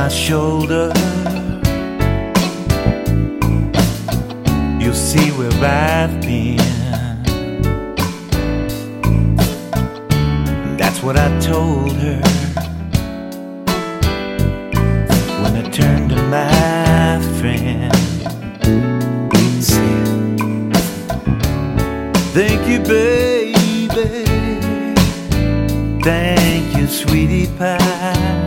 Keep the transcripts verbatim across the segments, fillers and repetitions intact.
my shoulder, you'll see where I've been. That's what I told her when I turned to my friend. Said, thank you, baby. Thank you, sweetie pie,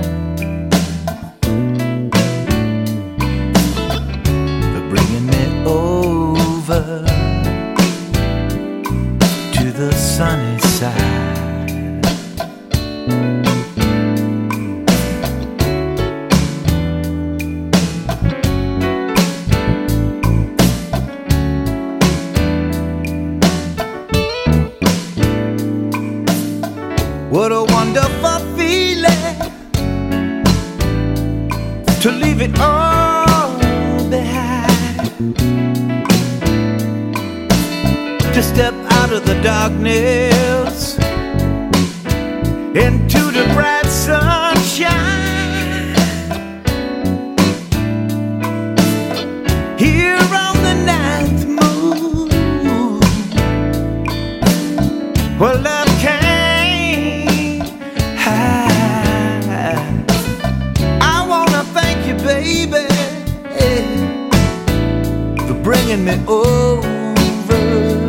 for bringing me over to the sunny side. What a wonderful feeling to leave it all behind, to step out of the darkness into the bright sunshine. Here on the ninth moon, where love came. I wanna thank you, baby, for bringing me over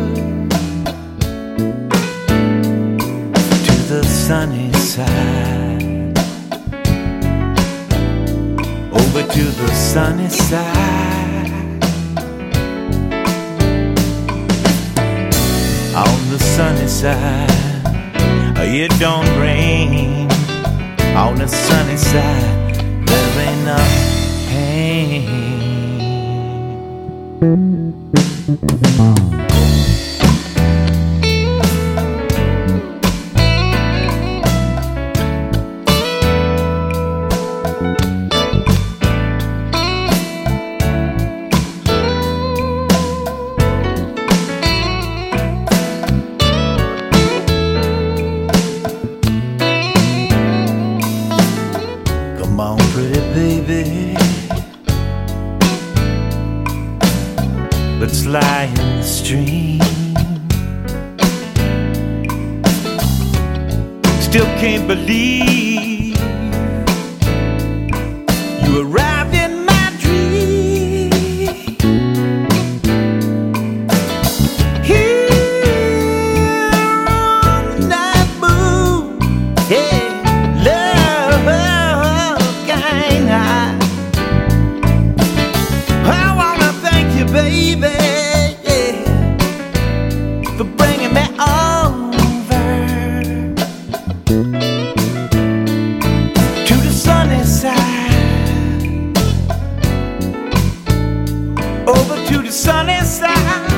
to the sunny side, over to the sunny side. On the sunny side, it don't rain. On the sunny side, there ain't no pain. Come on, pretty baby, let's lie in the stream. Still can't believe you arrived in my dream. Here on the night moon, yeah, love. I wanna thank you, baby, yeah, for bringing me over to the sunny side, over to the sunny side.